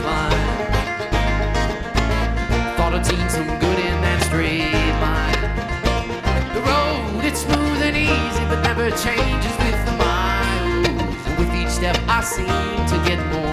climb. Thought I'd seen some good in that straight line. The road, it's smooth and easy, but never changes with the miles. And with each step I seem to get more